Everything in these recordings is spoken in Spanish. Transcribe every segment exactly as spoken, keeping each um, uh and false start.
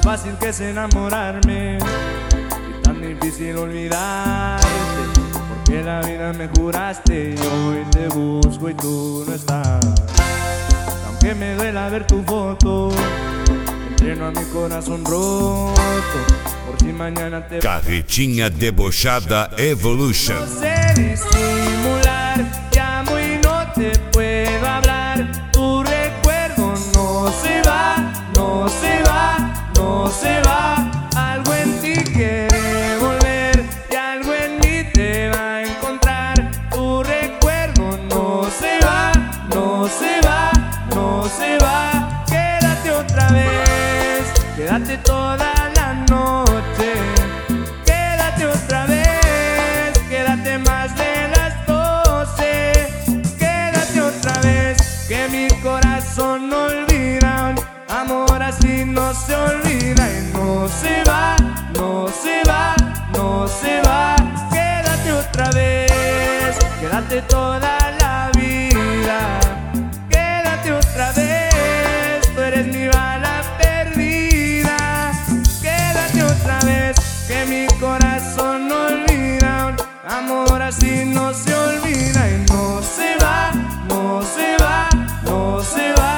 tan fácil que es enamorarme y tan difícil olvidarte, porque la vida me juraste y hoy te busco y tú no estás. Aunque me duela ver tu foto, entreno a mi corazón roto, por si mañana te... Carretinha Debochada Evolution. No sé disimular, te amo y no te puedo hablar. Tu recuerdo no se va, no se va, no se va. Algo en ti quiere volver y algo en mí te va a encontrar. Tu recuerdo no se va, no se va, no se va. Quédate otra vez, quédate toda la noche. Quédate otra vez, quédate más de las doce. Quédate otra vez, que mi corazón no olvida. Amor así no se olvida y no se va, no se va, no se va. Quédate otra vez, quédate toda la vida. Quédate otra vez, tú eres mi bala perdida. Quédate otra vez, que mi corazón no olvida. Amor así no se olvida y no se va, no se va, no se va.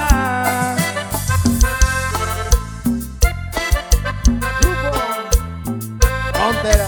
Frontera.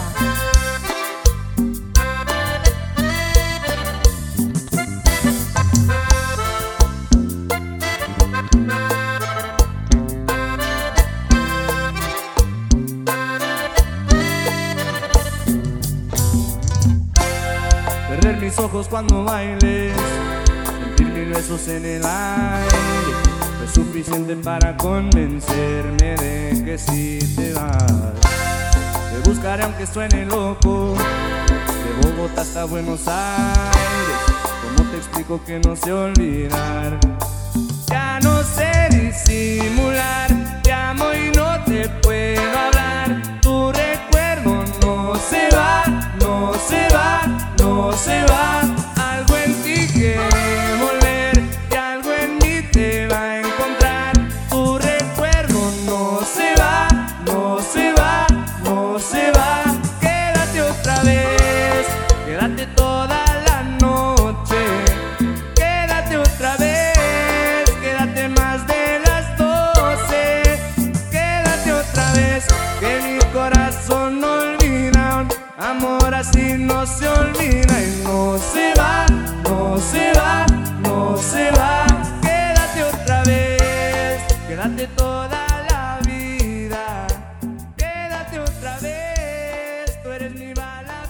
Perder mis ojos cuando bailes, sentir mil besos en el aire, es suficiente para convencerme de que si te vas. Te buscaré aunque suene loco, de Bogotá hasta Buenos Aires. ¿Cómo te explico que no sé olvidar? Ya no sé disimular, te amo y no te puedo hablar. Tu recuerdo no se va, no se va, no se va. Algo en ti quiere volver y algo en mí te va a encontrar. Tu recuerdo no se va, no se va, no se va. Quédate otra vez, quédate toda la noche. Quédate otra vez, quédate más de las doce. Quédate otra vez, que mi corazón no olvida. Amor así no se olvida y no se va, no se va, no se va. Quédate otra vez, quédate toda la vida. Quédate otra vez, tú eres mi bala